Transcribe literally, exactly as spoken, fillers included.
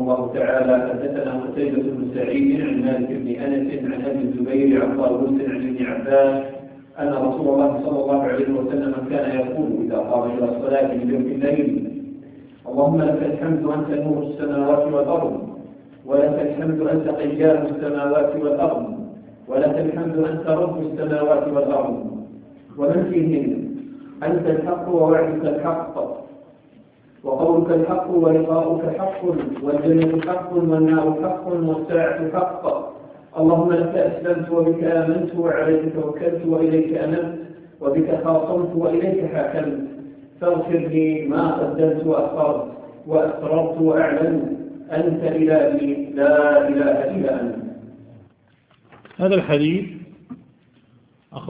الله تعالى حدثنا قتيبة بن سعيد عن مالك بن أنس عن أبي الزبير عن طاووس عن ابن عباس أن رسول الله صلى الله عليه وسلم كان يقول إذا قام إلى الصلاة من جوف الليل: اللهم لك الحمد أنت نور السماوات والأرض، ولك الحمد أنت قيام السماوات والأرض، ولك الحمد أنت رب السماوات والأرض ومن فيهن، أنت الحق ووعدك الحق وقولك الحق ولقاؤك حق والجنة حق والنار حق والساعة حق. اللهم لك أسلمت وبك آمنت وعليك توكلت وإليك أنبت وبك خاصمت وإليك حاكمت فاغفر لي ما قدمت وأخرت وأسررت وأعلنت أنت إلهي لا إله إلا أنت. هذا الحديث